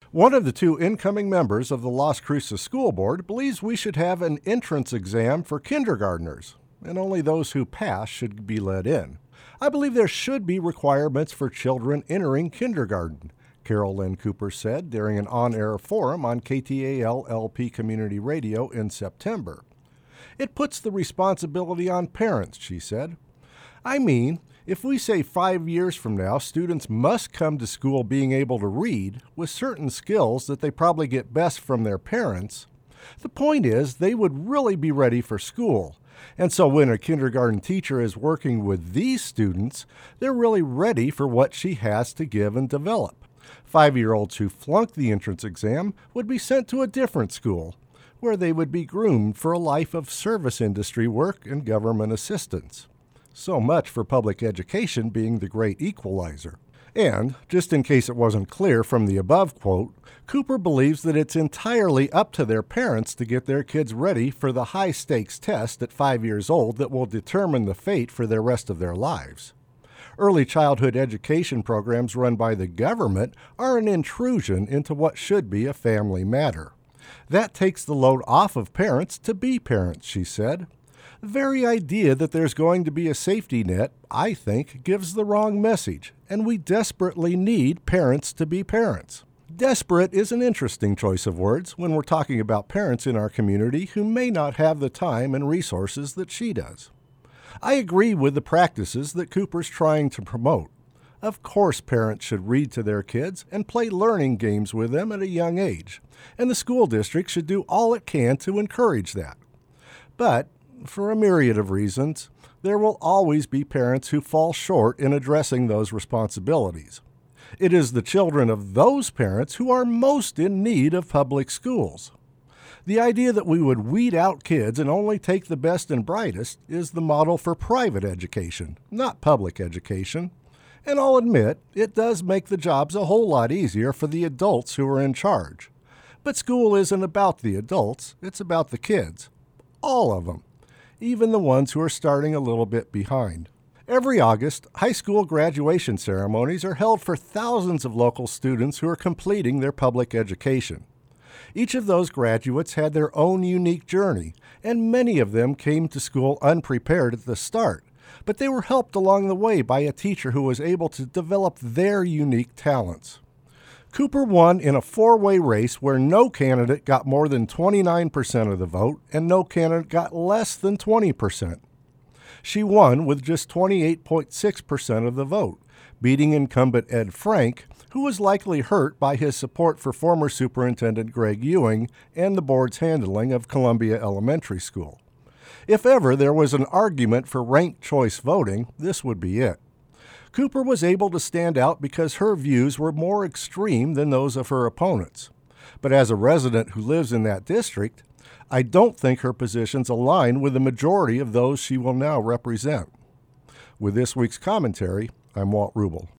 One of the two incoming members of the Las Cruces School Board believes we should have an entrance exam for kindergartners, and only those who pass should be let in. I believe there should be requirements for children entering kindergarten, Carol Lynn Cooper said during an on-air forum on KTAL-LP Community Radio in September. It puts the responsibility on parents, she said. I mean, if we say 5 years from now students must come to school being able to read with certain skills that they probably get best from their parents, the point is they would really be ready for school. And so when a kindergarten teacher is working with these students, they're really ready for what she has to give and develop. 5-year-olds who flunk the entrance exam would be sent to a different school, where they would be groomed for a life of service industry work and government assistance. So much for public education being the great equalizer. And, just in case it wasn't clear from the above quote, Cooper believes that it's entirely up to their parents to get their kids ready for the high-stakes test at 5 years old that will determine the fate for the rest of their lives. Early childhood education programs run by the government are an intrusion into what should be a family matter. That takes the load off of parents to be parents, she said. The very idea that there's going to be a safety net, I think, gives the wrong message, and we desperately need parents to be parents. Desperate is an interesting choice of words when we're talking about parents in our community who may not have the time and resources that she does. I agree with the practices that Cooper's trying to promote. Of course, parents should read to their kids and play learning games with them at a young age, and the school district should do all it can to encourage that. But, for a myriad of reasons, there will always be parents who fall short in addressing those responsibilities. It is the children of those parents who are most in need of public schools. The idea that we would weed out kids and only take the best and brightest is the model for private education, not public education. And I'll admit, it does make the jobs a whole lot easier for the adults who are in charge. But school isn't about the adults, it's about the kids. All of them. Even the ones who are starting a little bit behind. Every August, high school graduation ceremonies are held for thousands of local students who are completing their public education. Each of those graduates had their own unique journey, and many of them came to school unprepared at the start, but they were helped along the way by a teacher who was able to develop their unique talents. Cooper won in a four-way race where no candidate got more than 29% of the vote and no candidate got less than 20%. She won with just 28.6% of the vote, beating incumbent Ed Frank, who was likely hurt by his support for former Superintendent Greg Ewing and the board's handling of Columbia Elementary School. If ever there was an argument for ranked choice voting, this would be it. Cooper was able to stand out because her views were more extreme than those of her opponents. But as a resident who lives in that district, I don't think her positions align with the majority of those she will now represent. With this week's commentary, I'm Walt Rubel.